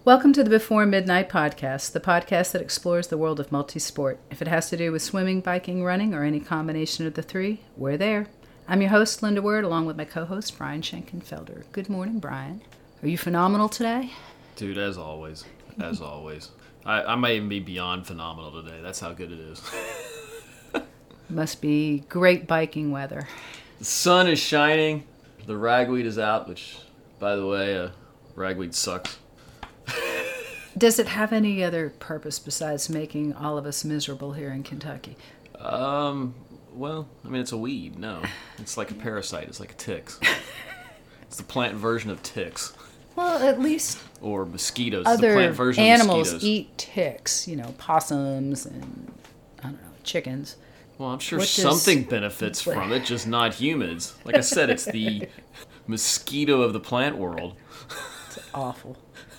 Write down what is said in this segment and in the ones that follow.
Welcome to the Before Midnight podcast, the podcast that explores the world of multi-sport. If it has to do with swimming, biking, running, or any combination of the three, we're there. I'm your host, Linda Word, along with my co-host, Brian Schenkenfelder. Good morning, Brian. Are you phenomenal today? Dude, as always. As always. I might even be beyond phenomenal today. That's how good it is. Must be great biking weather. The sun is shining. The ragweed is out, which, by the way, ragweed sucks. Does it have any other purpose besides making all of us miserable here in Kentucky? Well, I mean, it's a weed. No. It's like a parasite. It's like ticks. It's the plant version of ticks. Well, at least or mosquitoes. Other it's the plant version animals of mosquitoes. Eat ticks, possums and, I don't know, chickens. Well, I'm sure something benefits from it, just not humans. Like I said, it's the mosquito of the plant world. It's awful.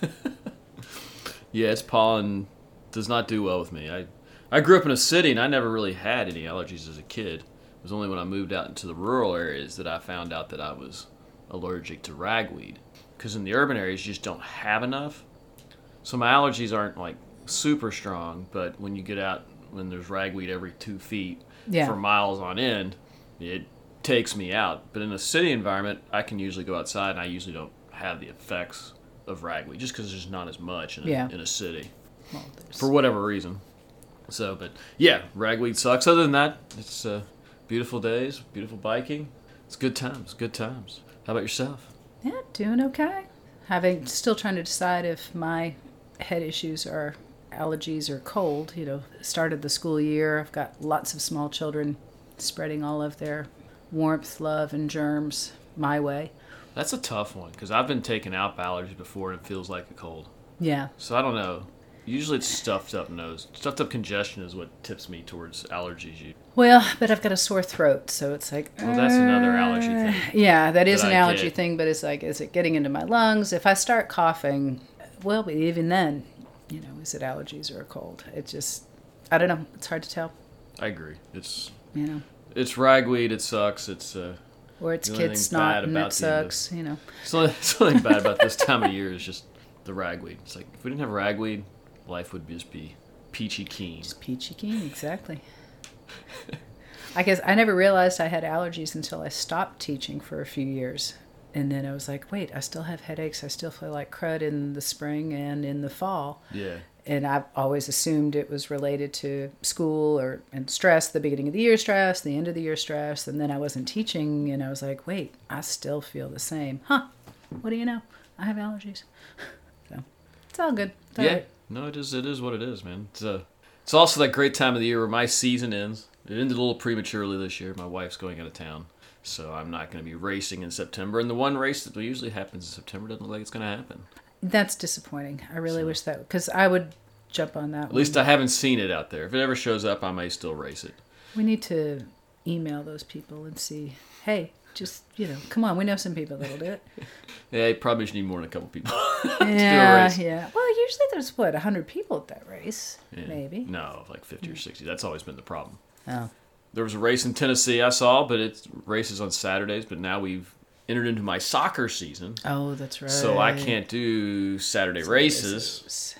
Yeah, its pollen does not do well with me. I grew up in a city, and I never really had any allergies as a kid. It was only when I moved out into the rural areas that I found out that I was allergic to ragweed. Because in the urban areas, you just don't have enough. So my allergies aren't, like, super strong, but when you get out, when there's ragweed every 2 feet for miles on end, it takes me out. But in a city environment, I can usually go outside, and I usually don't have the effects of ragweed, just because there's not as much in a city, for whatever reason. So, but yeah, ragweed sucks. Other than that, it's beautiful days, beautiful biking. It's good times, good times. How about yourself? Yeah, doing okay. Still trying to decide if my head issues are allergies or cold. Started the school year. I've got lots of small children spreading all of their warmth, love, and germs my way. That's a tough one, because I've been taking alp allergies before and it feels like a cold. Yeah. So I don't know. Usually it's stuffed up nose. Stuffed up congestion is what tips me towards allergies. Well, but I've got a sore throat, so it's like... Well, that's another allergy thing. Yeah, that is an allergy thing, but it's like, is it getting into my lungs? If I start coughing, well, but even then, is it allergies or a cold? It just, I don't know. It's hard to tell. I agree. It's... It's ragweed. It sucks. It's... or it's kid snot and it sucks, Something bad about this time of year is just the ragweed. It's like, if we didn't have ragweed, life would just be peachy keen. Just peachy keen, exactly. I guess I never realized I had allergies until I stopped teaching for a few years. And then I was like, wait, I still have headaches. I still feel like crud in the spring and in the fall. Yeah. And I've always assumed it was related to school and stress, the beginning of the year stress, the end of the year stress. And then I wasn't teaching, and I was like, wait, I still feel the same. Huh, what do you know? I have allergies. So it's all good. It's all right. No, it is what it is, man. It's also that great time of the year where my season ends. It ended a little prematurely this year. My wife's going out of town, so I'm not going to be racing in September. And the one race that usually happens in September doesn't look like it's going to happen. That's disappointing. I really wish that, because I would jump on that one. At least I haven't seen it out there. If it ever shows up, I may still race it. We need to email those people and see, hey, just, come on, we know some people that'll do it. Yeah, you probably should need more than a couple people to do a race. Yeah. Well, usually there's, 100 people at that race, maybe? No, like 50 or 60. That's always been the problem. Oh. There was a race in Tennessee I saw, but it races on Saturdays, but now we've entered into my soccer season. Oh, that's right. So I can't do Saturday races.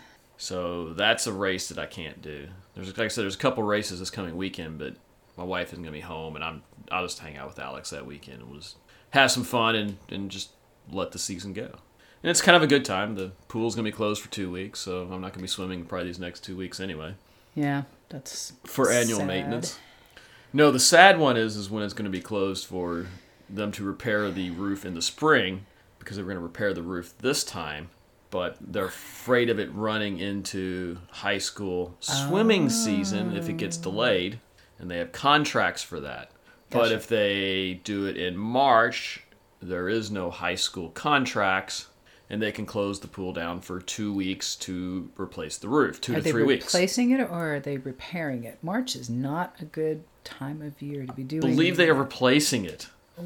So that's a race that I can't do. Like I said, there's a couple races this coming weekend, but my wife isn't going to be home, and I'll just hang out with Alex that weekend. And we'll just have some fun and just let the season go. And it's kind of a good time. The pool's going to be closed for 2 weeks, so I'm not going to be swimming probably these next 2 weeks anyway. Yeah, that's for annual maintenance. No, the sad one is when it's going to be closed for them to repair the roof in the spring, because they were going to repair the roof this time, but they're afraid of it running into high school swimming season if it gets delayed, and they have contracts for that. Gotcha. But if they do it in March, there is no high school contracts, and they can close the pool down for 2 weeks to replace the roof, 2 to 3 weeks. Are they replacing it, or are they repairing it? March is not a good time of year to be doing. I believe they are replacing it.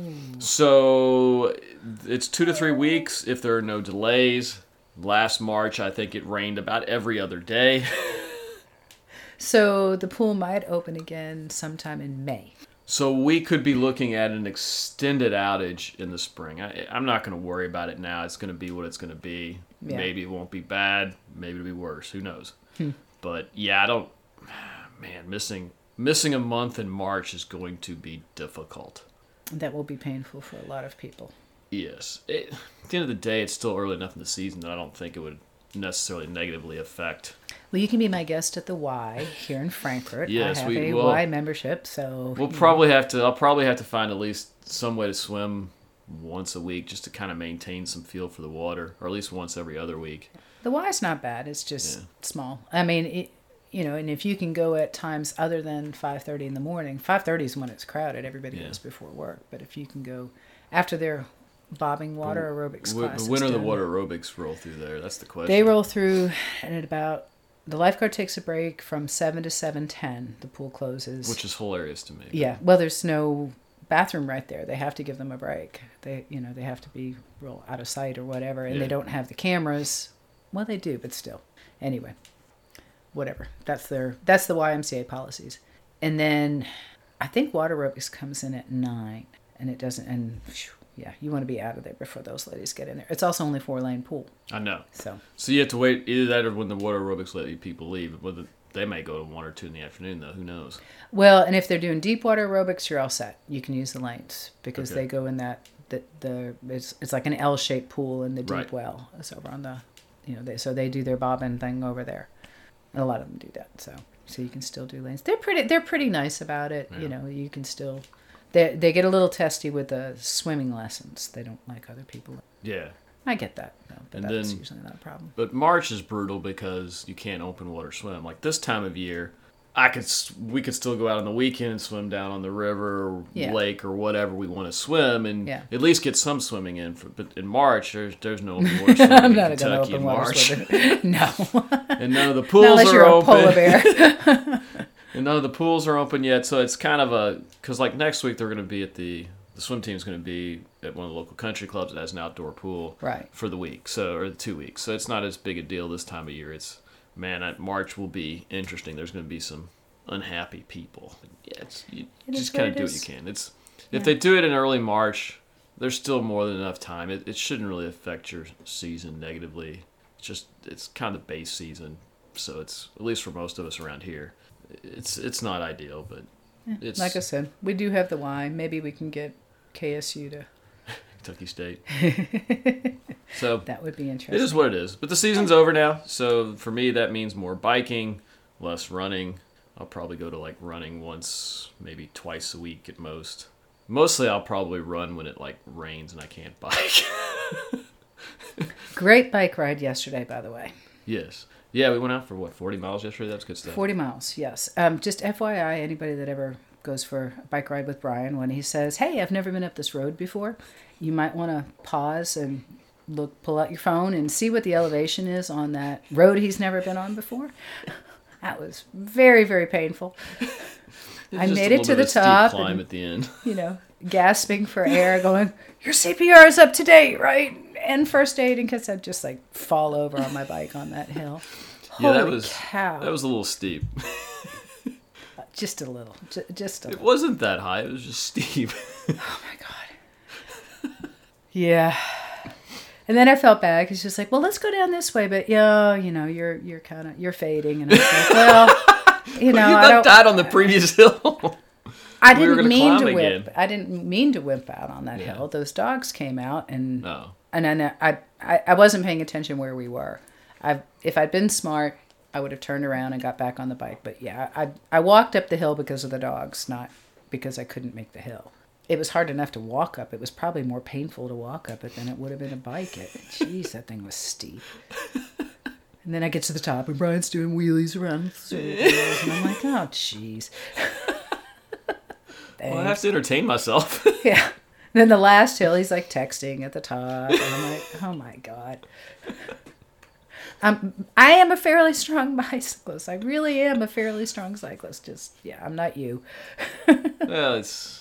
So it's 2 to 3 weeks if there are no delays. Last March, I think it rained about every other day. So the pool might open again sometime in May. So we could be looking at an extended outage in the spring. I'm not going to worry about it now. It's going to be what it's going to be. Yeah. Maybe it won't be bad. Maybe it'll be worse. Who knows? But yeah, I don't. Man, missing a month in March is going to be difficult. That will be painful for a lot of people. Yes. At the end of the day, it's still early enough in the season that I don't think it would necessarily negatively affect. Well, you can be my guest at the Y here in Frankfurt. Yes, I have we a will. Y membership, so I'll probably have to find at least some way to swim once a week just to kind of maintain some feel for the water, or at least once every other week. the Y's not bad. It's just small. I mean, and if you can go at times other than 5:30 in the morning, 5:30 is when it's crowded. Everybody goes before work. But if you can go after their bobbing water aerobics class, When are the water aerobics roll through there? That's the question. They roll through, and at about the lifeguard takes a break from 7 to 7:10. The pool closes, which is hilarious to me. Yeah, well, there's no bathroom right there. They have to give them a break. They have to be real out of sight or whatever, and they don't have the cameras. Well, they do, but still. Anyway, whatever. That's the YMCA policies. And then I think water aerobics comes in at 9, and it doesn't. And you want to be out of there before those ladies get in there. It's also only 4-lane pool. I know. So you have to wait either that or when the water aerobics let people leave. Whether they may go to 1 or 2 in the afternoon, though. Who knows? Well, and if they're doing deep water aerobics, you're all set. You can use the lanes because they go in it's like an L-shaped pool in the deep well. It's over on the, they do their bobbin thing over there. And a lot of them do that. So you can still do lanes. They're pretty nice about it. Yeah. You can still, they get a little testy with the swimming lessons. They don't like other people. Yeah. I get that, though, but And that's then- usually not a problem. But March is brutal because you can't open water swim. Like this time of year, we could still go out on the weekend and swim down on the river or lake or whatever we want to swim and at least get some swimming in. But in March, there's no open water swimming I'm in not Kentucky going to open in water March. swimming. No. And none of the pools Unless are you're a open. polar bear. And none of the pools are open yet, so it's kind of because like next week they're going to be at the swim team's going to be at one of the local country clubs that has an outdoor pool for the week, or the 2 weeks. So it's not as big a deal this time of year. March will be interesting. There's going to be some unhappy people. Yeah, you just kind of do what you can. If they do it in early March, there's still more than enough time. It shouldn't really affect your season negatively. It's kind of base season, so it's at least for most of us around here. It's not ideal, but it's like I said, we do have the Y. Maybe we can get KSU to Kentucky State. So that would be interesting. It is what it is. But the season's over now, so for me that means more biking, less running. I'll probably go to like running once, maybe twice a week at most. Mostly I'll probably run when it like rains and I can't bike. Great bike ride yesterday, by the way. Yes. Yeah, we went out for 40 miles yesterday? That's good stuff. 40 miles, yes. Just FYI, anybody that ever goes for a bike ride with Brian, when he says, hey, I've never been up this road before, you might want to pause and pull out your phone and see what the elevation is on that road he's never been on before. That was very, very painful. I made it to the top. Steep climb and, at the end. Gasping for air, going, your CPR is up to date, right? And first aid, in case I'd just like fall over on my bike on that hill. Yeah, Holy cow. That was a little steep. Just a little. Just a little. It wasn't that high. It was just steep. Oh my God. Yeah. And then I felt bad because she's like, well, let's go down this way. But you're fading. And I was like, well, you died on the previous hill. I didn't mean to again. whip. I didn't mean to whip out on that hill. Those dogs came out and I wasn't paying attention where we were. If I'd been smart, I would have turned around and got back on the bike. But yeah, I walked up the hill because of the dogs, not because I couldn't make the hill. It was hard enough to walk up. It was probably more painful to walk up it than it would have been to bike it. Jeez, that thing was steep. And then I get to the top and Brian's doing wheelies around circles, and I'm like, oh, jeez. Well, I have to entertain myself. Yeah. Then the last hill, he's like texting at the top. And I'm like, oh my God. I am a fairly strong bicyclist. I really am a fairly strong cyclist. I'm not you. Well,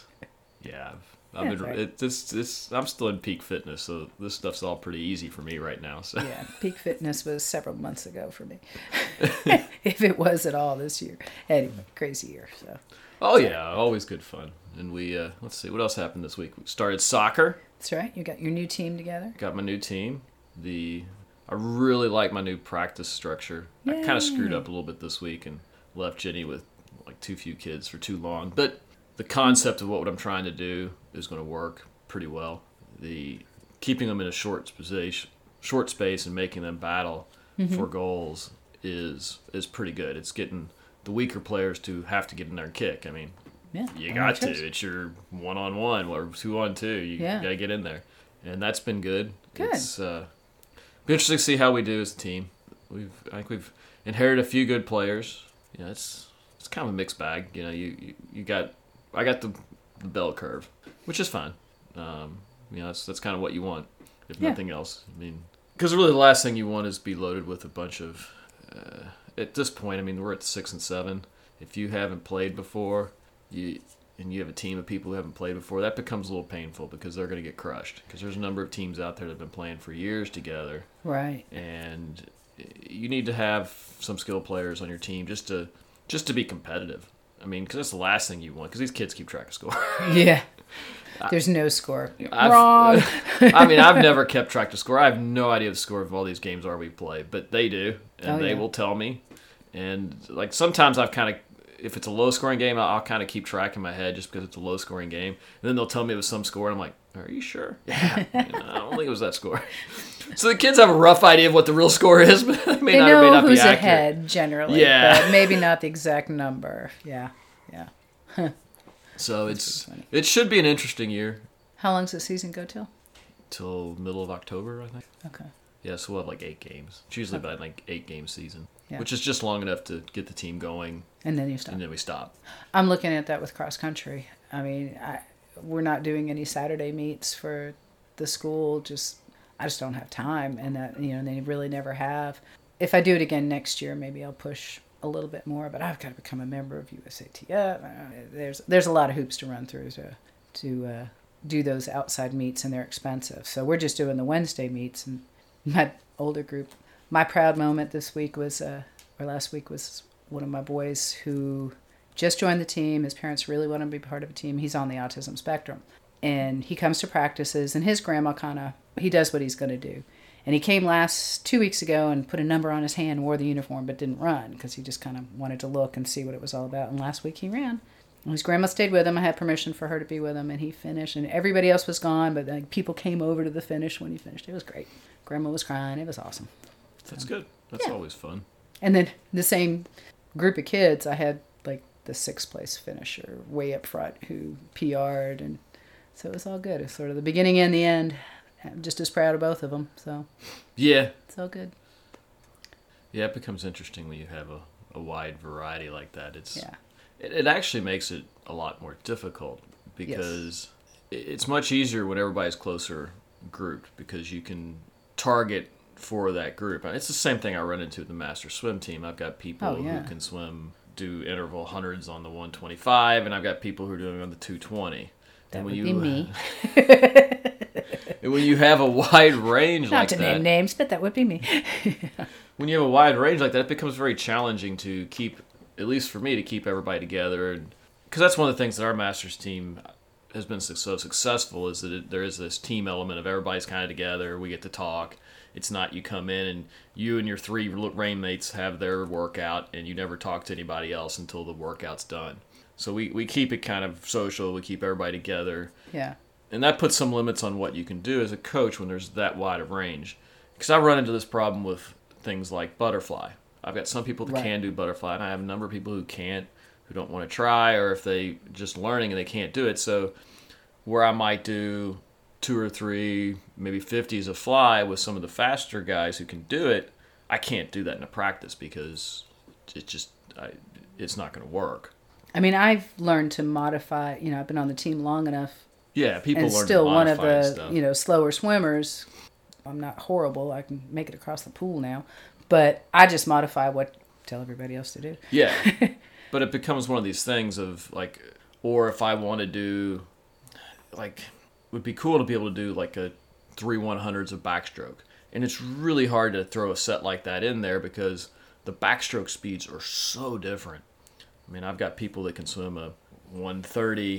I'm still in peak fitness, so this stuff's all pretty easy for me right now. So. Yeah, peak fitness was several months ago for me. If it was at all this year. Anyway, crazy year. So. Oh yeah, always good fun. And we let's see what else happened this week. We started soccer. That's right. You got your new team together. Got my new team. I really like my new practice structure. I kind of screwed up a little bit this week and left Jenny with like too few kids for too long. But the concept of what I'm trying to do is going to work pretty well. The keeping them in a short space and making them battle for goals is pretty good. It's getting the weaker players to have to get in there and kick. I mean, you got to. It's your 1-on-1 or 2-on-2. You got to get in there. And that's been good. It's be interesting to see how we do as a team. I think we've inherited a few good players. You know, it's kind of a mixed bag. You know, I got the bell curve, which is fine. You know, that's kind of what you want, if nothing else. I mean, because really the last thing you want is be loaded with a bunch of. At this point, I mean, we're at 6 and 7. If you haven't played before, and you have a team of people who haven't played before, that becomes a little painful because they're going to get crushed. Because there's a number of teams out there that have been playing for years together. Right. And you need to have some skilled players on your team just to be competitive. I mean, because that's the last thing you want. Because these kids keep track of score. Yeah. There's no score. Wrong. I mean, I've never kept track of score. I have no idea the score of all these games we play, but they do, and they will tell me. And like sometimes if it's a low-scoring game, I'll kind of keep track in my head just because it's a low-scoring game. And then they'll tell me it was some score, and I'm like, are you sure? Yeah. I don't think it was that score. So the kids have a rough idea of what the real score is, but they may know or may not who's be accurate. ahead, generally, but maybe not the exact number. Yeah. So it should be an interesting year. How long does the season go till? Till middle of October, I think. Okay. Yeah, so we'll have like 8 games. It's usually about like 8-game season, yeah. Which is just long enough to get the team going. And then you stop. And then we stop. I'm looking at that with cross country. I mean, we're not doing any Saturday meets for the school. I just don't have time, and that they really never have. If I do it again next year, maybe I'll push a little bit more. But I've got to become a member of USATF. There's a lot of hoops to run through to do those outside meets, and they're expensive. So we're just doing the Wednesday meets, and my older group. My proud moment this week was, or last week was one of my boys who just joined the team. His parents really want him to be part of a team. He's on the autism spectrum. And he comes to practices, and his grandma he does what he's going to do. And he came 2 weeks ago and put a number on his hand, wore the uniform, but didn't run because he just kind of wanted to look and see what it was all about. And last week he ran. And his grandma stayed with him. I had permission for her to be with him, and he finished. And everybody else was gone, but people came over to the finish when he finished. It was great. Grandma was crying. It was awesome. That's good. That's always fun. And then the same group of kids, I had like the 6th place finisher way up front who PR'd, and so it was all good. It was sort of the beginning and the end. I'm just as proud of both of them. So yeah, it's all good. Yeah, it becomes interesting when you have a wide variety like that. It actually makes it a lot more difficult because it's much easier when everybody's closer grouped because you can target for that group. It's the same thing I run into with the master swim team. I've got people who can do interval hundreds on the 125, and I've got people who are doing on the 220. That would be me. And when you have a wide range Not like to that, name names, but that would be me. When you have a wide range like that, it becomes very challenging to keep, at least for me, to keep everybody together. Because that's one of the things that our Masters team has been so successful is that there is this team element of everybody's kind of together. We get to talk. It's not you come in and you and your 3 rainmates have their workout and you never talk to anybody else until the workout's done. So we keep it kind of social. We keep everybody together. Yeah. And that puts some limits on what you can do as a coach when there's that wide of range. Because I run into this problem with things like butterfly. I've got some people that can do butterfly, and I have a number of people who can't, who don't want to try, or if they just learning and they can't do it. So where I might do 2 or 3, maybe 50s of fly with some of the faster guys who can do it, I can't do that in a practice because it's not going to work. I mean, I've learned to modify. I've been on the team long enough. Yeah, people and learn still to one of modify the stuff. Slower swimmers. I'm not horrible. I can make it across the pool now, but I just modify what tell everybody else to do. Yeah, but it becomes one of these things of like, or if I want to do, like, it would be cool to be able to do like a 3 100s of backstroke, and it's really hard to throw a set like that in there because the backstroke speeds are so different. I mean, I've got people that can swim a 130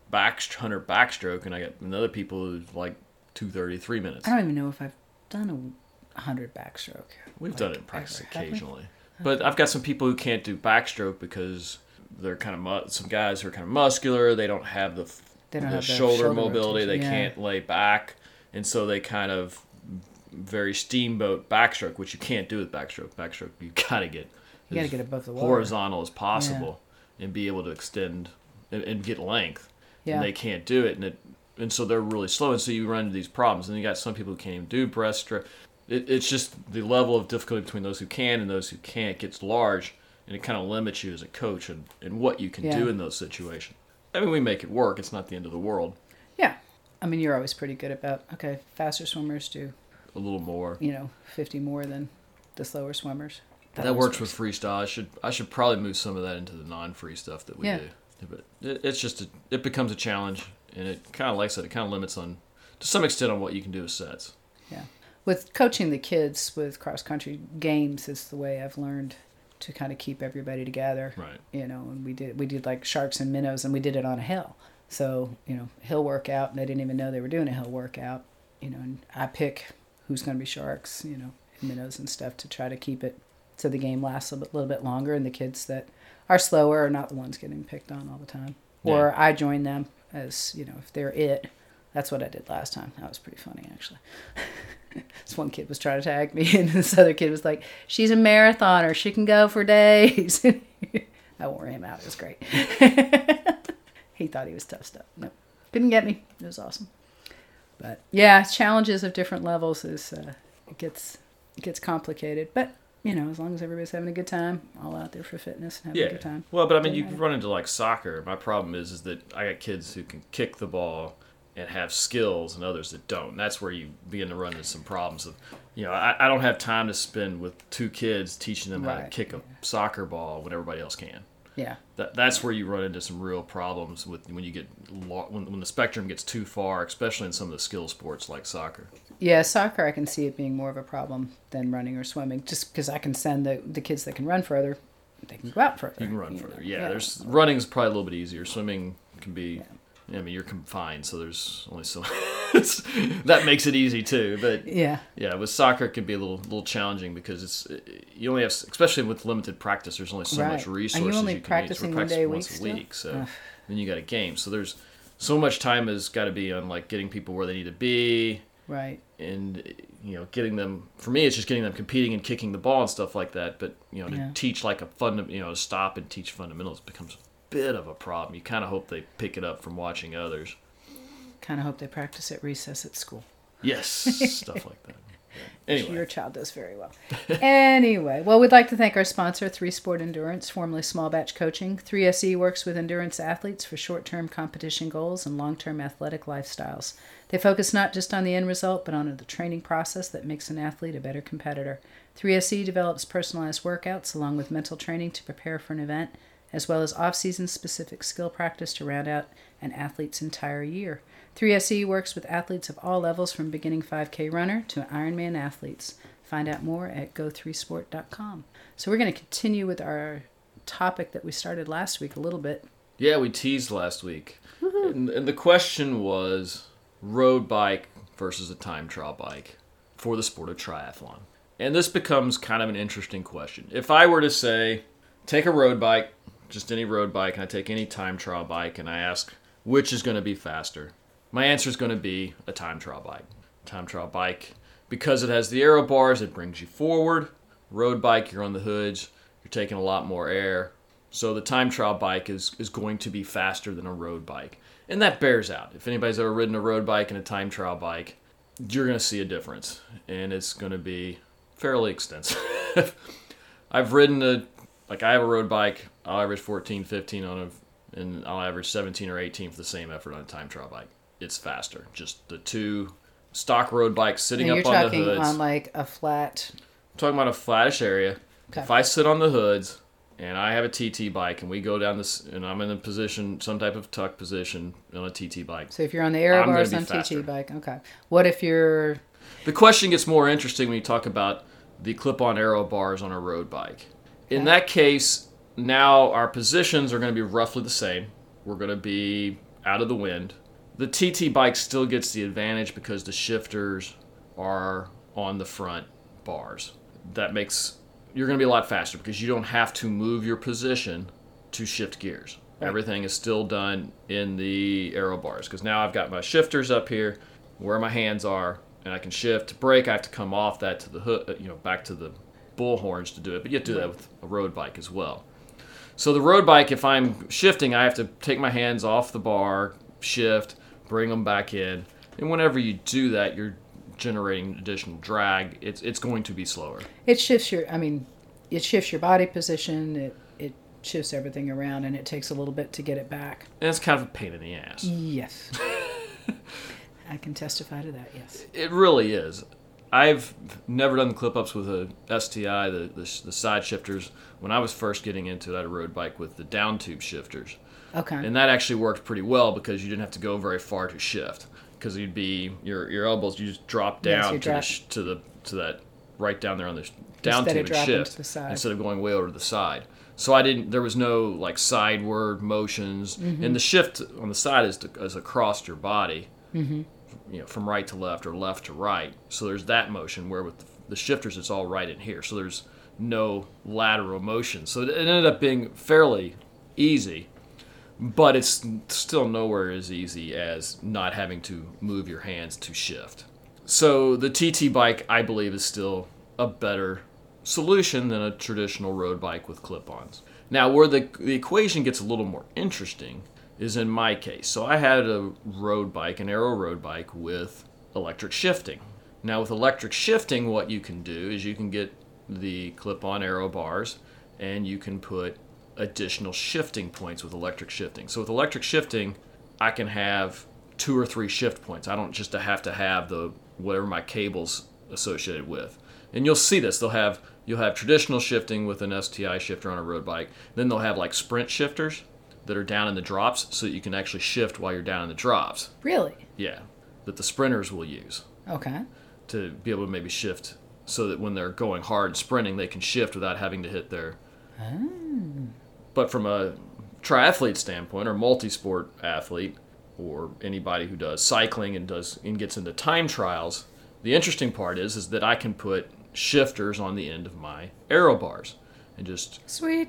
backstroke, and I got another people who like 2:30, 3 minutes. I don't even know if I've done a 100 backstroke. We've done it in practice ever, have we? occasionally. But I've got some people who can't do backstroke because they're kind of some guys who are kind of muscular. They don't have the shoulder mobility. Rotation, they can't lay back, and so they kind of very steamboat backstroke, which you can't do with backstroke. Backstroke, you gotta get above the water, horizontal as possible, and be able to extend and get length. Yeah. And they can't do it, and so they're really slow, and so you run into these problems. And you got some people who can't even do breaststroke. It's just the level of difficulty between those who can and those who can't gets large, and it kind of limits you as a coach and what you can do in those situations. I mean, we make it work. It's not the end of the world. Yeah. I mean, you're always pretty good about, okay, faster swimmers do a little more. 50 more than the slower swimmers. That works with freestyle. I should probably move some of that into the non-free stuff that we do. But it's just it becomes a challenge, and it kind of, like I said, it kind of limits to some extent on what you can do with sets. Yeah. With coaching the kids with cross-country games is the way I've learned to kind of keep everybody together. Right. And we did like sharks and minnows, and we did it on a hill. So, hill workout, and they didn't even know they were doing a hill workout. And I pick who's going to be sharks, and minnows and stuff to try to keep it so the game lasts a little bit longer, and the kids that are slower are not the ones getting picked on all the time. Yeah. Or I join them as, if they're it. That's what I did last time. That was pretty funny, actually. This one kid was trying to tag me, and this other kid was like, she's a marathoner. She can go for days. I wore him out. It was great. He thought he was tough stuff. Nope. Couldn't get me. It was awesome. But, yeah, challenges of different levels is it gets complicated. But, as long as everybody's having a good time, all out there for fitness and having a good time. Well, but I mean, you run into like soccer. My problem is that I got kids who can kick the ball and have skills and others that don't. And that's where you begin to run into some problems. I don't have time to spend with two kids teaching them how to kick a soccer ball when everybody else can. Yeah. That's where you run into some real problems with when you get when the spectrum gets too far, especially in some of the skill sports like soccer. Yeah, soccer I can see it being more of a problem than running or swimming, just because I can send the kids that can run further, they can go out further. You can run further. Yeah, there's running's probably a little bit easier. Swimming can be. I mean, you're confined, so there's only so that makes it easy too. But with soccer, it can be a little challenging because you only have, especially with limited practice, there's only so much resources. Are you only practicing one day a week? Once a week, so then you got a game. So there's so much time has got to be on like getting people where they need to be, right? And getting them. For me, it's just getting them competing and kicking the ball and stuff like that. But to teach like to stop and teach fundamentals becomes bit of a problem. You kind of hope they pick it up from watching others. Kind of hope they practice at recess at school. Yes, stuff like that. Anyway. Your child does very well. Anyway, well, we'd like to thank our sponsor, 3 Sport Endurance, formerly Small Batch Coaching. 3SE works with endurance athletes for short-term competition goals and long-term athletic lifestyles. They focus not just on the end result, but on the training process that makes an athlete a better competitor. 3SE develops personalized workouts along with mental training to prepare for an event, as well as off-season specific skill practice to round out an athlete's entire year. 3SE works with athletes of all levels from beginning 5K runner to Ironman athletes. Find out more at go3sport.com. So we're going to continue with our topic that we started last week a little bit. Yeah, we teased last week. And the question was road bike versus a time trial bike for the sport of triathlon. And this becomes kind of an interesting question. If I were to say, take a road bike, just any road bike, and I take any time trial bike, and I ask which is going to be faster, my answer is going to be a time trial bike. Time trial bike, because it has the aero bars, it brings you forward. Road bike, you're on the hoods, you're taking a lot more air. So the time trial bike is going to be faster than a road bike. And that bears out. If anybody's ever ridden a road bike and a time trial bike, you're going to see a difference. And it's going to be fairly extensive. I've ridden I have a road bike, I'll average 14, 15 and I'll average 17 or 18 for the same effort on a time trial bike. It's faster. Just the two stock road bikes sitting up on the hoods. You're talking on like a flat... I'm talking about a flattish area. Okay. If I sit on the hoods and I have a TT bike and we go down this, and I'm in a position, some type of tuck position on a TT bike. So if you're on the aero bars on TT bike, okay. What if you're... The question gets more interesting when you talk about the clip-on aero bars on a road bike. In that case, now our positions are going to be roughly the same. We're going to be out of the wind. The TT bike still gets the advantage because the shifters are on the front bars. That makes you're going to be a lot faster because you don't have to move your position to shift gears. Right. Everything is still done in the aero bars because now I've got my shifters up here where my hands are, and I can shift. To brake, I have to come off that to the hood, back to the bull horns to do it. But you have to do that with a road bike as well. So the road bike, if I'm shifting, I have to take my hands off the bar, shift, bring them back in, and whenever you do that, you're generating additional drag. It's going to be slower. It shifts your body position. It shifts everything around, and it takes a little bit to get it back. And it's kind of a pain in the ass. Yes. I can testify to that, yes. It really is. I've never done the clip-ups with a STI, the side shifters. When I was first getting into it, I had a road bike with the down tube shifters. Okay. And that actually worked pretty well because you didn't have to go very far to shift. Because you'd be your elbows, you just drop down to that right down there on the down tube and shift instead of going way over to the side. So there was no like sideward motions, and the shift on the side is across your body, from right to left or left to right. So there's that motion where with the shifters it's all right in here. So there's no lateral motion. So it ended up being fairly easy. But it's still nowhere as easy as not having to move your hands to shift. So the TT bike, I believe, is still a better solution than a traditional road bike with clip-ons. Now, where the equation gets a little more interesting is in my case. So I had a road bike, an aero road bike with electric shifting. Now, with electric shifting, what you can do is you can get the clip-on aero bars, and you can put additional shifting points with electric shifting. So with electric shifting, I can have 2 or 3 shift points. I don't just have to have whatever my cable's associated with. And you'll see this. You'll have traditional shifting with an STI shifter on a road bike. Then they'll have like sprint shifters that are down in the drops so that you can actually shift while you're down in the drops. Really? Yeah. That the sprinters will use. Okay. To be able to maybe shift so that when they're going hard and sprinting, they can shift without having to hit their... Oh. But from a triathlete standpoint, or multi-sport athlete, or anybody who does cycling and gets into time trials, the interesting part is that I can put shifters on the end of my aero bars, and just sweet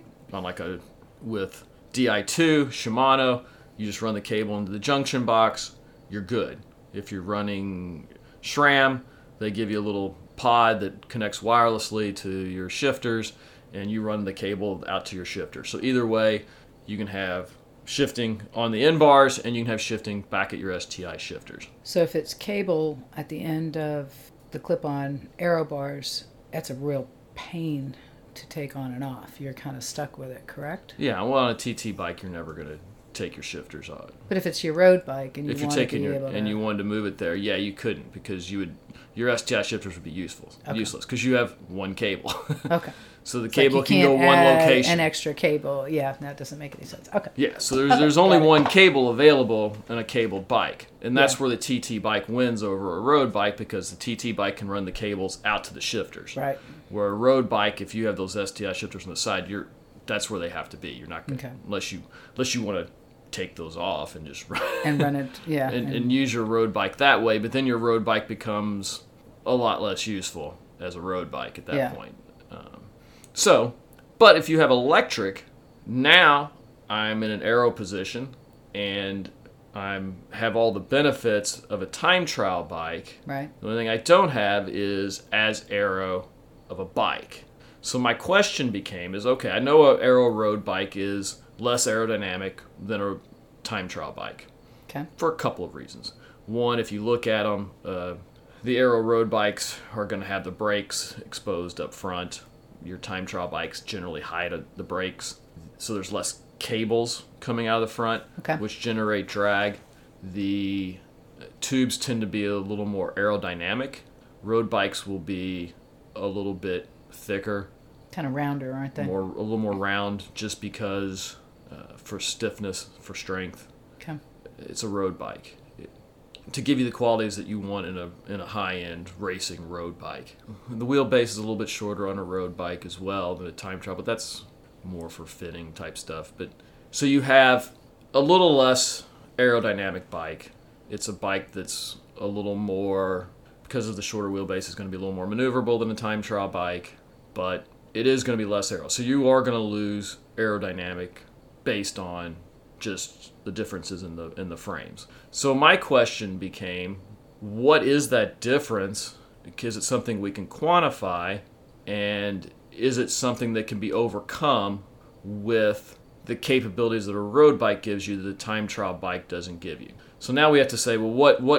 with Di2 Shimano, you just run the cable into the junction box, you're good. If you're running SRAM, they give you a little pod that connects wirelessly to your shifters, and you run the cable out to your shifter. So either way, you can have shifting on the end bars, and you can have shifting back at your STI shifters. So if it's cable at the end of the clip-on aero bars, that's a real pain to take on and off. You're kind of stuck with it, correct? Yeah, well, on a TT bike, you're never going to take your shifters out. But if it's your road bike and you want to be able to... and you wanted to move it there, yeah, you couldn't, because your STI shifters would be useless because you have one cable. Okay. So the cable can go one location. An extra cable, yeah, that doesn't make any sense. Okay. Yeah, so there's only one cable available in a cable bike, and that's where the TT bike wins over a road bike because the TT bike can run the cables out to the shifters. Right. Where a road bike, if you have those STI shifters on the side, that's where they have to be. You're not gonna, unless you want to take those off and just run it, yeah, and use your road bike that way. But then your road bike becomes a lot less useful as a road bike at that point. But if you have electric, now I'm in an aero position and I have all the benefits of a time trial bike. Right. The only thing I don't have is as aero of a bike. So my question okay, I know an aero road bike is less aerodynamic than a time trial bike. Okay. For a couple of reasons. One, if you look at them, the aero road bikes are going to have the brakes exposed up front. Your time trial bikes generally hide the brakes, so there's less cables coming out of the front, which generate drag. The tubes tend to be a little more aerodynamic. Road bikes will be a little bit thicker. Kind of rounder, aren't they? A little more round, just because for stiffness, for strength. Okay. It's a road bike. To give you the qualities that you want in a high-end racing road bike. The wheelbase is a little bit shorter on a road bike as well than a time trial, but that's more for fitting type stuff. But so you have a little less aerodynamic bike. It's a bike that's a little more, because of the shorter wheelbase, it's going to be a little more maneuverable than a time trial bike, but it is going to be less aero. So you are going to lose aerodynamic based on just the differences in the frames. So my question became, what is that difference? Is it something we can quantify, and is it something that can be overcome with the capabilities that a road bike gives you that a time trial bike doesn't give you? So now we have to say, well,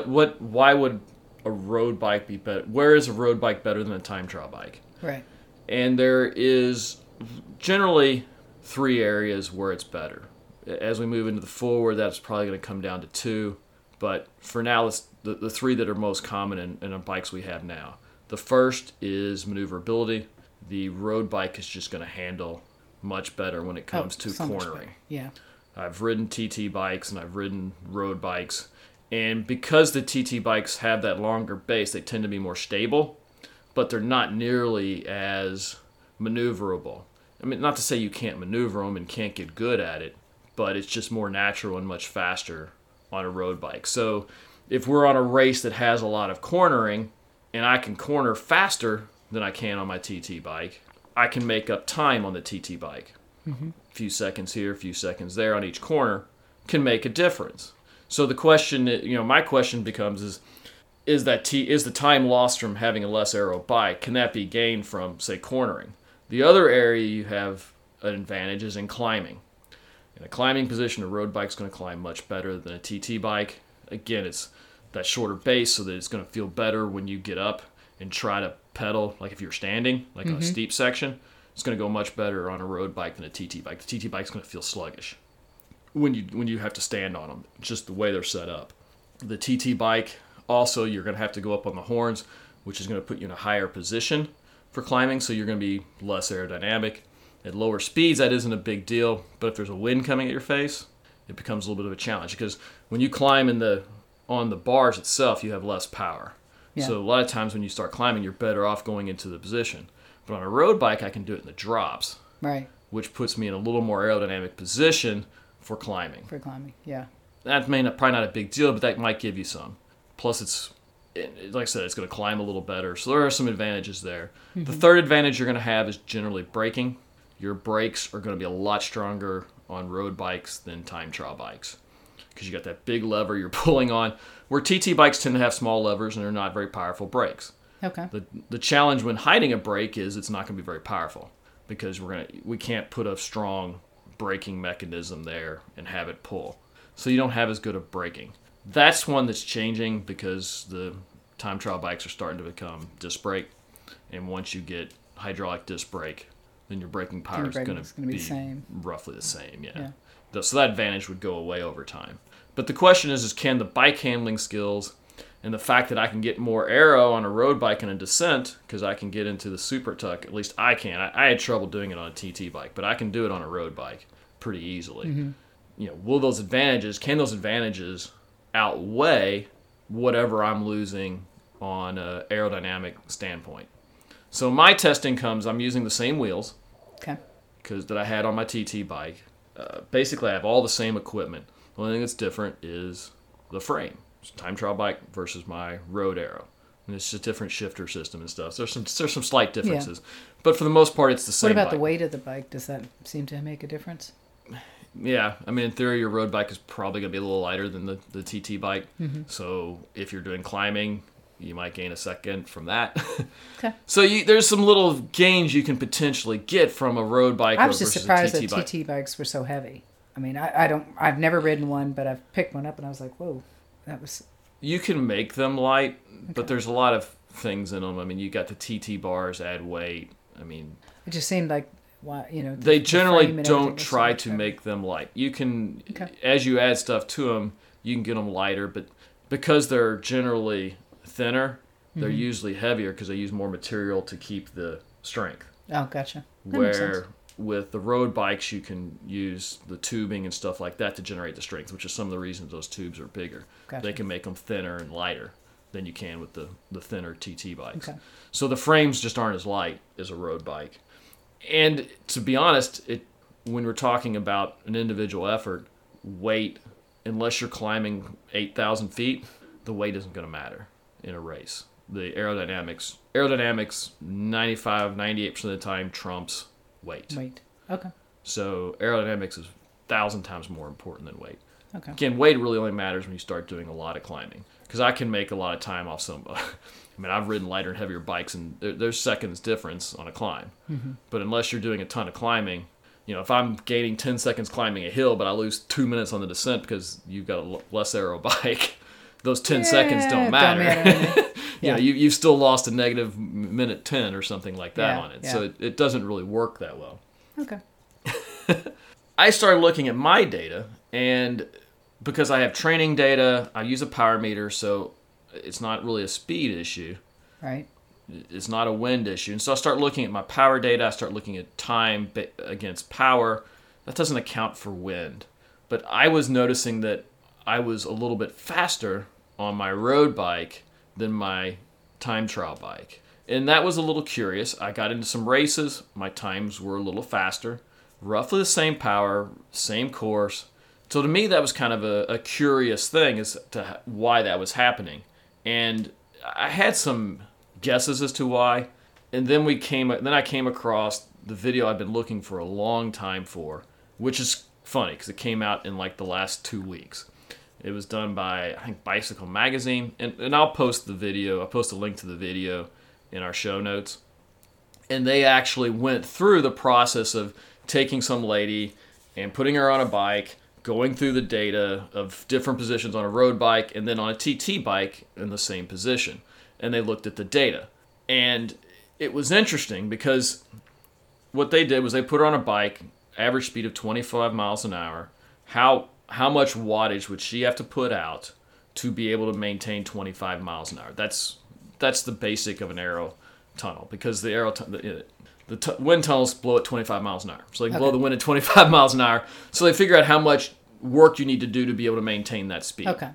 why would a road bike be better? Where is a road bike better than a time trial bike? Right. And there is generally 3 areas where it's better. As we move into the forward, that's probably going to come down to 2. But for now, let's, the 3 that are most common in the bikes we have now. The first is maneuverability. The road bike is just going to handle much better when it comes to so much cornering. better. Yeah. I've ridden TT bikes and I've ridden road bikes. And because the TT bikes have that longer base, they tend to be more stable, but they're not nearly as maneuverable. I mean, not to say you can't maneuver them and can't get good at it, but it's just more natural and much faster on a road bike. So if we're on a race that has a lot of cornering and I can corner faster than I can on my TT bike, I can make up time on the TT bike. Mm-hmm. A few seconds here, a few seconds there on each corner can make a difference. So the question, my question becomes is the time lost from having a less aero bike, can that be gained from, say, cornering? The other area you have an advantage is in climbing. In a climbing position, a road bike's going to climb much better than a TT bike. Again, it's that shorter base so that it's going to feel better when you get up and try to pedal, like if you're standing, like on a steep section. It's going to go much better on a road bike than a TT bike. The TT bike's going to feel sluggish when you have to stand on them, just the way they're set up. The TT bike, also, you're going to have to go up on the horns, which is going to put you in a higher position for climbing, so you're going to be less aerodynamic. At lower speeds, that isn't a big deal, but if there's a wind coming at your face, it becomes a little bit of a challenge, because when you climb on the bars itself, you have less power. Yeah. So a lot of times when you start climbing, you're better off going into the position. But on a road bike, I can do it in the drops, right? Which puts me in a little more aerodynamic position for climbing. Yeah. That probably not a big deal, but that might give you some. Plus, it's like I said, it's going to climb a little better. So there are some advantages there. Mm-hmm. The third advantage you're going to have is generally braking. Your brakes are going to be a lot stronger on road bikes than time trial bikes, because you got that big lever you're pulling on, where TT bikes tend to have small levers and they're not very powerful brakes. Okay. The challenge when hiding a brake is it's not going to be very powerful, because we can't put a strong braking mechanism there and have it pull. So you don't have as good of braking. That's one that's changing, because the time trial bikes are starting to become disc brake, and once you get hydraulic disc brake, then your braking power is going to be roughly the same. Yeah. So that advantage would go away over time. But the question is can the bike handling skills and the fact that I can get more aero on a road bike in a descent, because I can get into the super tuck, at least I can. I had trouble doing it on a TT bike, but I can do it on a road bike pretty easily. Mm-hmm. Can those advantages outweigh whatever I'm losing on an aerodynamic standpoint? So my testing comes, I'm using the same wheels that I had on my TT bike. Basically, I have all the same equipment. The only thing that's different is the frame. It's a time trial bike versus my road aero. And it's just a different shifter system and stuff. So there's some slight differences. Yeah. But for the most part, it's the same. What about the weight of the bike? Does that seem to make a difference? Yeah. I mean, in theory, your road bike is probably going to be a little lighter than the TT bike. Mm-hmm. So if you're doing climbing, you might gain a second from that. Okay. So there's some little gains you can potentially get from a road bike versus a TT bike. I was just surprised that TT bikes were so heavy. I mean, I've never ridden one, but I've picked one up and I was like, whoa, that was... You can make them light, but there's a lot of things in them. I mean, you got the TT bars add weight. I mean... It just seemed like, they generally don't try to make them light. You can, as you add stuff to them, you can get them lighter, but because they're generally thinner, they're usually heavier because they use more material to keep the strength. Oh, gotcha. That makes sense. With the road bikes, you can use the tubing and stuff like that to generate the strength, which is some of the reasons those tubes are bigger. Gotcha. They can make them thinner and lighter than you can with the thinner TT bikes. Okay. So the frames just aren't as light as a road bike. And to be honest, when we're talking about an individual effort, weight unless you're climbing 8,000 feet, the weight isn't going to matter in a race. The aerodynamics 95, 98% of the time trumps weight. Weight. Okay. So aerodynamics is 1,000 times more important than weight. Okay. Again, weight really only matters when you start doing a lot of climbing. Because I can make a lot of time off some... I mean, I've ridden lighter and heavier bikes, and there's seconds difference on a climb. Mm-hmm. But unless you're doing a ton of climbing, if I'm gaining 10 seconds climbing a hill, but I lose 2 minutes on the descent because you've got a less aero bike, those 10 seconds don't matter. You've still lost a negative minute 10 or something like that on it. Yeah. So it doesn't really work that well. Okay. I started looking at my data, and because I have training data, I use a power meter, so it's not really a speed issue. Right. It's not a wind issue. And so I start looking at my power data. I start looking at time against power. That doesn't account for wind. But I was noticing that I was a little bit faster on my road bike than my time trial bike. And that was a little curious. I got into some races. My times were a little faster. Roughly the same power, same course. So to me, that was kind of a curious thing as to why that was happening. And I had some guesses as to why. And then I came across the video I've been looking for a long time for, which is funny because it came out in like the last 2 weeks. It was done by, I think, Bicycle Magazine. And I'll post the video. I'll post a link to the video in our show notes. And they actually went through the process of taking some lady and putting her on a bike, going through the data of different positions on a road bike and then on a TT bike in the same position. And they looked at the data. And it was interesting because what they did was they put her on a bike, average speed of 25 miles an hour. How much wattage would she have to put out to be able to maintain 25 miles an hour? That's the basic of an aero tunnel, because the wind tunnels blow at 25 miles an hour. So they can blow the wind at 25 miles an hour. So they figure out how much work you need to do to be able to maintain that speed. Okay.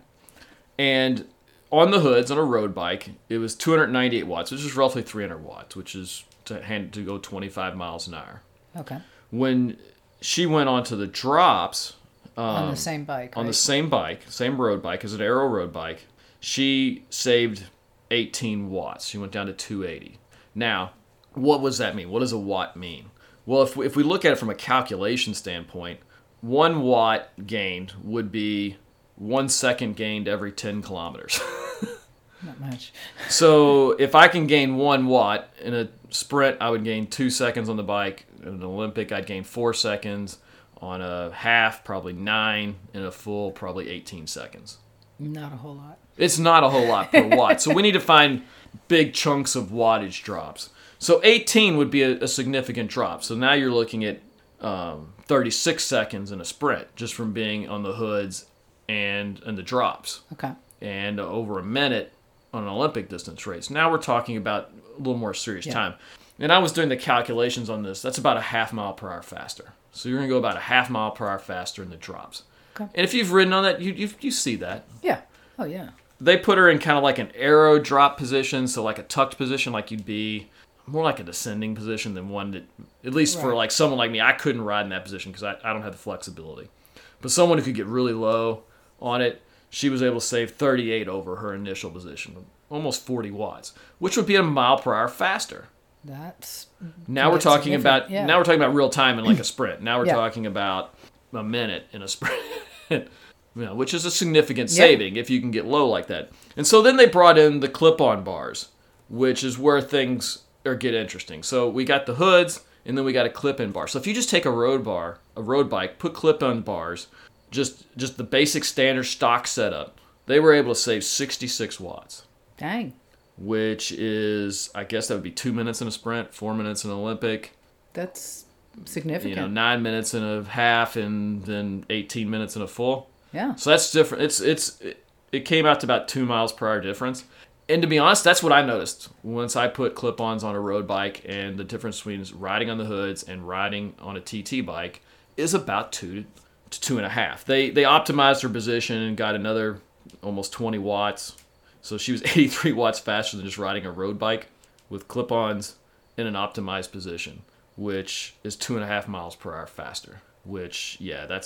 And on the hoods, on a road bike, it was 298 watts, which is roughly 300 watts, which is to go 25 miles an hour. Okay. When she went onto the drops... on the same bike, right? On the same bike, same road bike, as an aero road bike, she saved 18 watts. She went down to 280. Now, what does that mean? What does a watt mean? Well, if we look at it from a calculation standpoint, 1 watt gained would be 1 second gained every 10 kilometers. Not much. So if I can gain 1 watt in a sprint, I would gain 2 seconds on the bike. In an Olympic, I'd gain 4 seconds. On a half, probably 9. In a full, probably 18 seconds. Not a whole lot. It's not a whole lot per watt. So we need to find big chunks of wattage drops. So 18 would be a significant drop. So now you're looking at 36 seconds in a sprint just from being on the hoods and the drops. Okay. And over a minute on an Olympic distance race. Now we're talking about a little more serious time. And I was doing the calculations on this. That's about a half mile per hour faster. So you're going to go about a half mile per hour faster in the drops. Okay. And if you've ridden on that, you see that. Yeah. Oh, yeah. They put her in kind of like an aero drop position, so like a tucked position, like you'd be more like a descending position than one that, at least for like someone like me, I couldn't ride in that position because I don't have the flexibility. But someone who could get really low on it, she was able to save 38 over her initial position, almost 40 watts, which would be a mile per hour faster. Now we're talking about real time in like a sprint. Now we're talking about a minute in a sprint, which is a significant saving if you can get low like that. And so then they brought in the clip-on bars, which is where things get interesting. So we got the hoods, and then we got a clip-in bar. So if you just take a road bike, put clip-on bars, just the basic standard stock setup, they were able to save 66 watts. Dang. Which is, I guess that would be 2 minutes in a sprint, 4 minutes in an Olympic. That's significant. 9 minutes in a half, and then 18 minutes in a full. Yeah. So that's different. It came out to about 2 miles per hour difference. And to be honest, that's what I noticed once I put clip-ons on a road bike, and the difference between riding on the hoods and riding on a TT bike is about 2 to 2.5. They optimized her position and got another almost 20 watts. So she was 83 watts faster than just riding a road bike with clip-ons in an optimized position, which is 2.5 miles per hour faster. Which, that's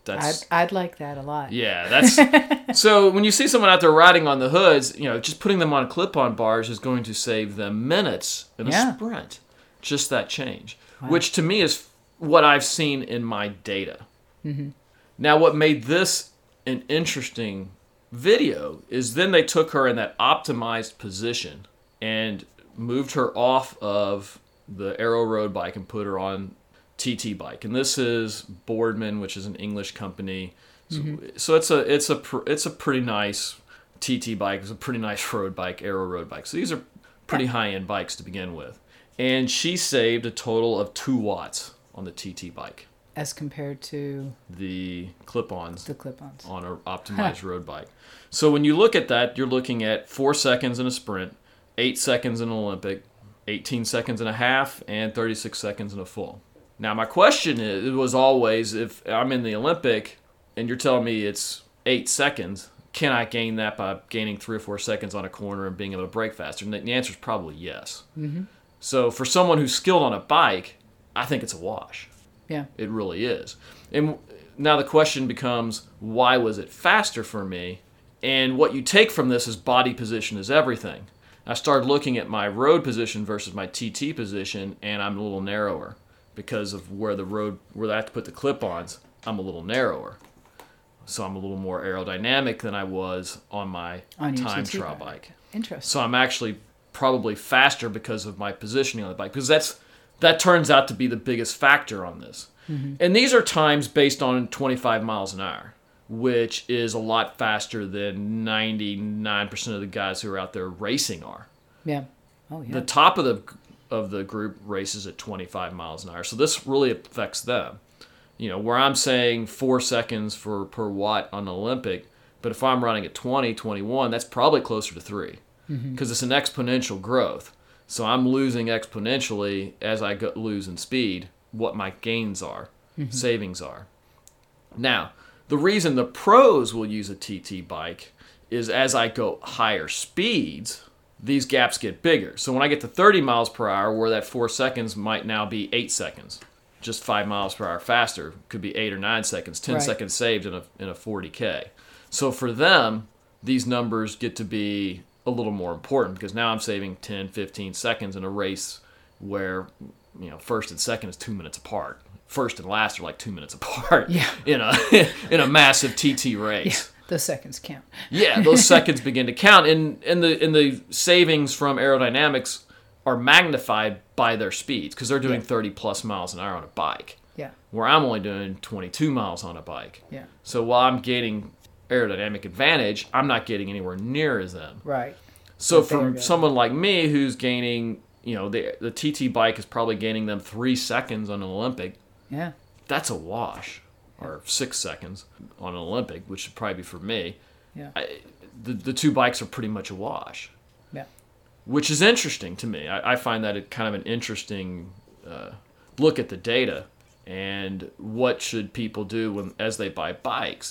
I'd like that a lot. Yeah, that's so when you see someone out there riding on the hoods, just putting them on clip-on bars is going to save them minutes in a sprint. Just that change, which to me is what I've seen in my data. Mm-hmm. Now, what made this an interesting video is then they took her in that optimized position and moved her off of the Aero road bike and put her on TT bike, and this is Boardman, which is an English company. So it's a pretty nice TT bike. It's a pretty nice road bike, Aero road bike. So these are pretty high end bikes to begin with. And she saved a total of 2 watts on the TT bike, as compared to the clip-ons. The clip-ons on an optimized road bike. So when you look at that, you're looking at 4 seconds in a sprint, 8 seconds in an Olympic, 18 seconds and a half, and 36 seconds in a full. Now, my question was always, if I'm in the Olympic and you're telling me it's 8 seconds, can I gain that by gaining 3 or 4 seconds on a corner and being able to brake faster? And the answer is probably yes. Mm-hmm. So for someone who's skilled on a bike, I think it's a wash. Yeah. It really is. And now the question becomes, why was it faster for me? And what you take from this is body position is everything. I started looking at my road position versus my TT position, and I'm a little narrower. Because of where I have to put the clip-ons, I'm a little narrower. So I'm a little more aerodynamic than I was on my time trial bike. Interesting. So I'm actually probably faster because of my positioning on the bike. Because that turns out to be the biggest factor on this. Mm-hmm. And these are times based on 25 miles an hour, which is a lot faster than 99% of the guys who are out there racing are. Yeah. Oh, yeah. The top of the group races at 25 miles an hour. So this really affects them. Where I'm saying 4 seconds per watt on an Olympic, but if I'm running at 20, 21, that's probably closer to 3 because it's an exponential growth. So I'm losing exponentially as I lose in speed what my gains are, savings are. Now, the reason the pros will use a TT bike is as I go higher speeds, these gaps get bigger. So when I get to 30 miles per hour, where that 4 seconds might now be 8 seconds, just 5 miles per hour faster, could be 8 or 9 seconds, 10 seconds saved in a 40K. So for them, these numbers get to be a little more important because now I'm saving 10, 15 seconds in a race where, first and second is 2 minutes apart. First and last are like 2 minutes apart in a massive TT race. Yeah, those seconds count. Yeah, those seconds begin to count. And the savings from aerodynamics are magnified by their speeds because they're doing 30 plus miles an hour on a bike. Yeah. Where I'm only doing 22 miles on a bike. Yeah. So while I'm gaining aerodynamic advantage, I'm not getting anywhere near as them. Right. So from someone like me who's gaining, the TT bike is probably gaining them 3 seconds on an Olympic. Yeah. That's a wash. Or 6 seconds on an Olympic, which should probably be for me. Yeah. The 2 bikes are pretty much a wash. Yeah. Which is interesting to me. I find that kind of an interesting look at the data and what should people do as they buy bikes.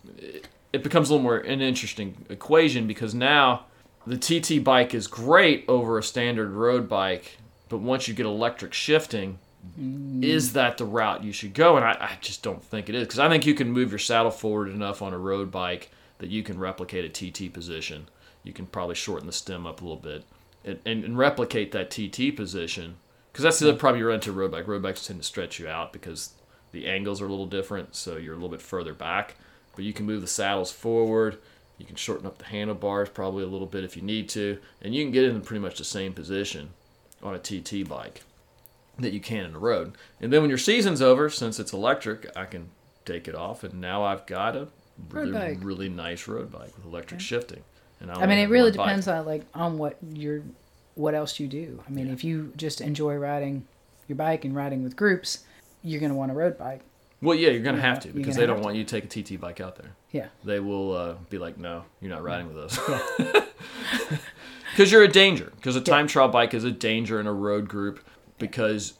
It becomes a little more an interesting equation because now the TT bike is great over a standard road bike, but once you get electric shifting, is that the route you should go? And I just don't think it is because I think you can move your saddle forward enough on a road bike that you can replicate a TT position. You can probably shorten the stem up a little bit and replicate that TT position because that's the other problem you run into a road bike. Road bikes tend to stretch you out because the angles are a little different, so you're a little bit further back. But you can move the saddles forward. You can shorten up the handlebars probably a little bit if you need to, and you can get in pretty much the same position on a TT bike that you can in the road. And then when your season's over, since it's electric, I can take it off, and now I've got a really nice road bike with electric shifting. And it really depends on what else you do. I mean, if you just enjoy riding your bike and riding with groups, you're going to want a road bike. Well, yeah, you're going to have to because they don't want you to take a TT bike out there. Yeah. They will be like, no, you're not riding with us. Because you're a danger. Because a time trial bike is a danger in a road group because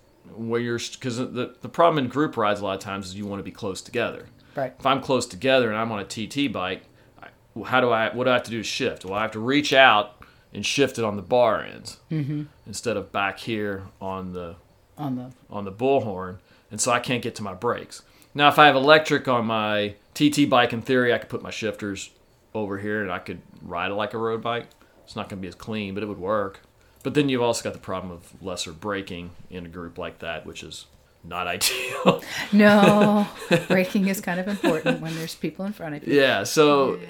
the problem in group rides a lot of times is you want to be close together. Right. If I'm close together and I'm on a TT bike, what do I have to do to shift? Well, I have to reach out and shift it on the bar ends instead of back here on the bullhorn, and so I can't get to my brakes. Now, if I have electric on my TT bike, in theory, I could put my shifters over here and I could ride it like a road bike. It's not going to be as clean, but it would work. But then you've also got the problem of lesser braking in a group like that, which is not ideal. No, braking is kind of important when there's people in front of you. Yeah, so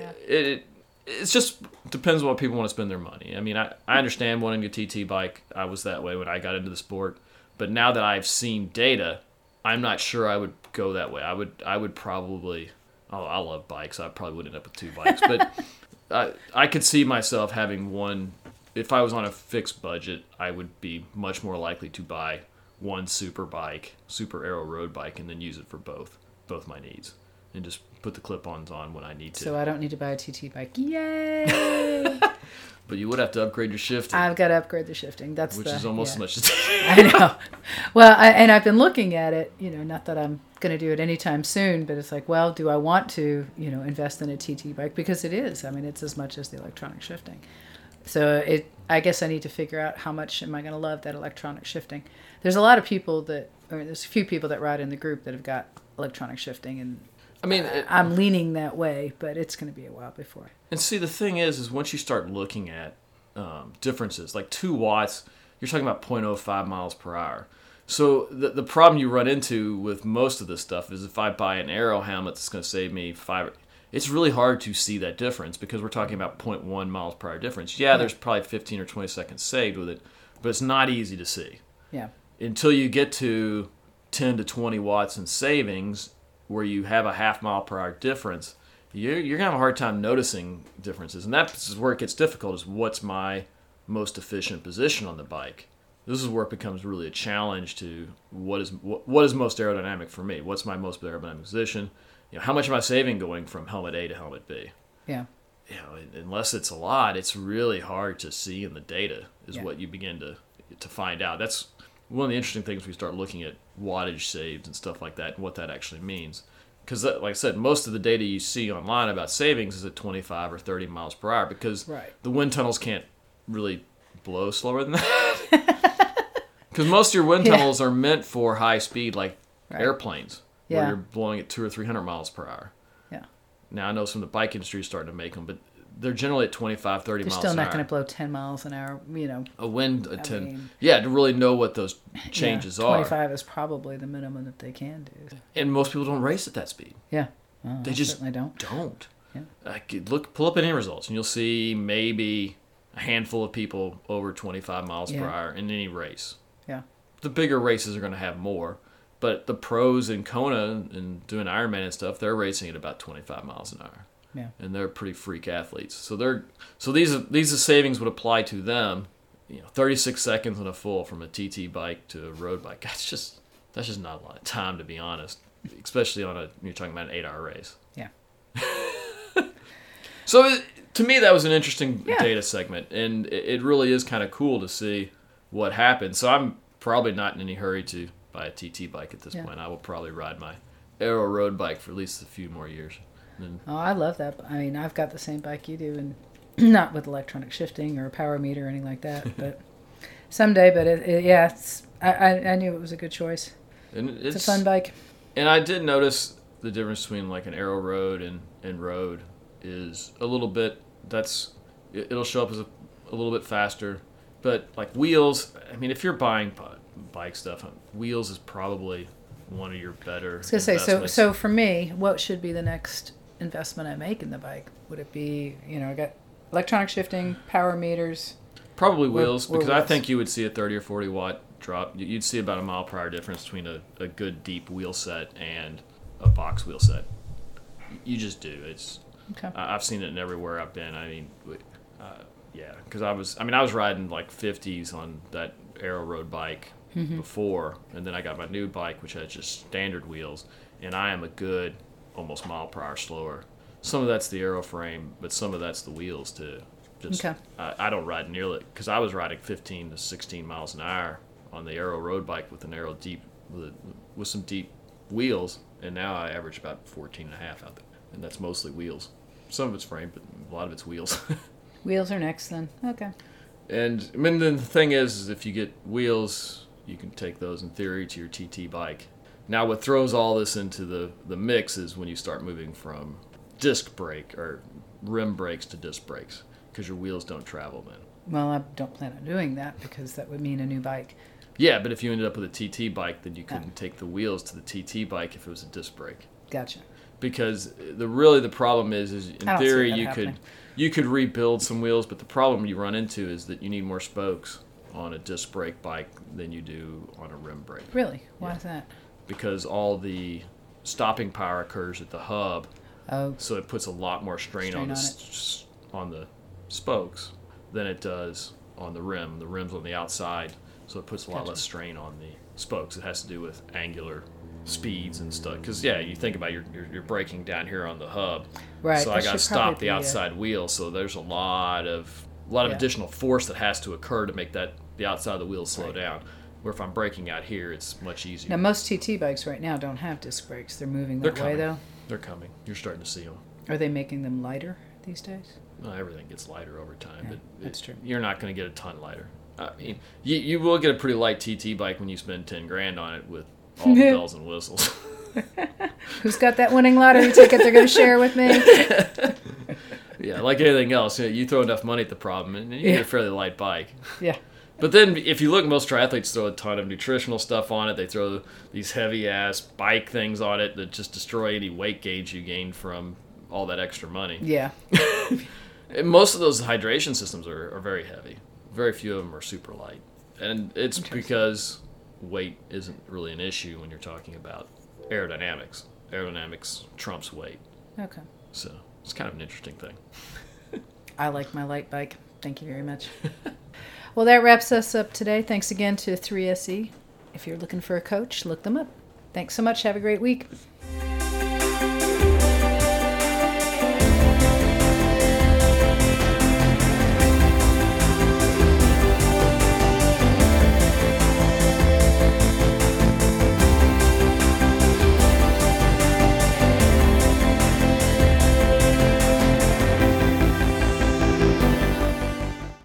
it's just depends on what people want to spend their money. I mean, I understand wanting a TT bike. I was that way when I got into the sport. But now that I've seen data, I'm not sure I would go that way. I would probably... Oh, I love bikes. I probably would end up with 2 bikes. But I could see myself having one... If I was on a fixed budget, I would be much more likely to buy one super aero road bike, and then use it for both my needs. And just put the clip-ons on when I need to. So I don't need to buy a TT bike. Yay! But you would have to upgrade your shifting. I've got to upgrade the shifting. Which is almost as much as... I know. Well, and I've been looking at it, not that I'm going to do it anytime soon, but it's like, well, do I want to, invest in a TT bike? Because it is. I mean, it's as much as the electronic shifting. So I guess I need to figure out how much am I going to love that electronic shifting. There's a lot of people there's a few people that ride in the group that have got electronic shifting, and I mean, I'm leaning that way, but it's going to be a while before. And see, the thing is once you start looking at differences, like 2 watts, you're talking about 0.05 miles per hour. So the problem you run into with most of this stuff is if I buy an aero helmet that's going to save me 5, it's really hard to see that difference because we're talking about 0.1 miles per hour difference. Yeah, there's probably 15 or 20 seconds saved with it, but it's not easy to see. Yeah. Until you get to 10 to 20 watts in savings, where you have a half mile per hour difference, you're going to have a hard time noticing differences. And that's where it gets difficult, is what's my most efficient position on the bike. This is where it becomes really a challenge to what is most aerodynamic for me. What's my most aerodynamic position? How much am I saving going from helmet A to helmet B? Yeah. Unless it's a lot, it's really hard to see in the data is what you begin to find out. That's one of the interesting things we start looking at wattage saved and stuff like that and what that actually means. Because, like I said, most of the data you see online about savings is at 25 or 30 miles per hour because the wind tunnels can't really blow slower than that. Because most of your wind tunnels are meant for high speed, like airplanes, where you're blowing at 200 or 300 miles per hour. Yeah. Now, I know some of the bike industry is starting to make them, but they're generally at 25, 30 miles an hour. They're still not going to blow 10 miles an hour, A wind at 10. To really know what those changes are. 25 is probably the minimum that they can do. And most people don't race at that speed. Yeah. They just certainly don't. Yeah. Pull up any results, and you'll see maybe a handful of people over 25 miles per hour in any race. Yeah. The bigger races are going to have more. But the pros in Kona and doing Ironman and stuff, they're racing at about 25 miles an hour. Yeah. And they're pretty freak athletes. So these savings would apply to them. 36 seconds on a full from a TT bike to a road bike. That's just not a lot of time, to be honest. Especially you're talking about an 8-hour race. Yeah. So to me, that was an interesting data segment, and it really is kind of cool to see what happened. So I'm probably not in any hurry to buy a TT bike at this point. I will probably ride my aero road bike for at least a few more years. I love that. I mean, I've got the same bike you do, and not with electronic shifting or a power meter or anything like that. But someday, I knew it was a good choice. And it's a fun bike. And I did notice the difference between like an aero road and road is a little bit. It'll show up as a little bit faster, but like wheels. I mean, if you're buying bike stuff, wheels is probably one of your better. I was gonna say, so for me, what should be the next investment I make in the bike? Would it be, I got electronic shifting, power meters? Probably wheels, because I think you would see a 30 or 40 watt drop. You'd see about a mile per hour difference between a good deep wheel set and a box wheel set. You just do. It's. Okay. I've seen it in everywhere I've been. I mean, because I was riding like 50s on that aero road bike before, and then I got my new bike, which had just standard wheels, and I am a good almost mile per hour slower. Some of that's the aero frame, but some of that's the wheels too. I don't ride nearly, because I was riding 15 to 16 miles an hour on the aero road bike with an aero deep with some deep wheels, and now I average about 14 and a half out there, and that's mostly wheels. Some of it's frame, but a lot of it's wheels. Wheels are next then. Okay. And I mean, the thing is if you get wheels, you can take those in theory to your TT bike. Now, what throws all this into the mix is when you start moving from disc brake or rim brakes to disc brakes, because your wheels don't travel then. Well, I don't plan on doing that because that would mean a new bike. Yeah, but if you ended up with a TT bike, then you couldn't take the wheels to the TT bike if it was a disc brake. Gotcha. Because the problem is in theory happening. you could rebuild some wheels, but the problem you run into is that you need more spokes on a disc brake bike than you do on a rim brake. Really? Why is that? Because all the stopping power occurs at the hub, Oh, so it puts a lot more strain on the spokes than it does on the rim. The rim's on the outside, so it puts a lot less strain on the spokes. It has to do with angular speeds and stuff. Because you think about you're braking down here on the hub, right. so I got to stop the outside wheel. So there's a lot of additional force that has to occur to make the outside of the wheel slow down. Where if I'm braking out here, it's much easier. Now, most TT bikes right now don't have disc brakes. They're moving that way, though. They're coming. You're starting to see them. Are they making them lighter these days? Well, everything gets lighter over time, Yeah, but that's true. You're not going to get a ton lighter. I mean, you will get a pretty light TT bike when you spend $10,000 on it with all the bells and whistles. Who's got that winning lottery ticket they're going to share with me? Yeah, like anything else, you throw enough money at the problem, and you get a fairly light bike. Yeah. But then, if you look, most triathletes throw a ton of nutritional stuff on it. They throw these heavy-ass bike things on it that just destroy any weight gauge you gain from all that extra money. Yeah. And most of those hydration systems are very heavy. Very few of them are super light. And it's because weight isn't really an issue when you're talking about aerodynamics. Aerodynamics trumps weight. Okay. So it's kind of an interesting thing. I like my light bike. Thank you very much. Well, that wraps us up today. Thanks again to 3SE. If you're looking for a coach, look them up. Thanks so much. Have a great week.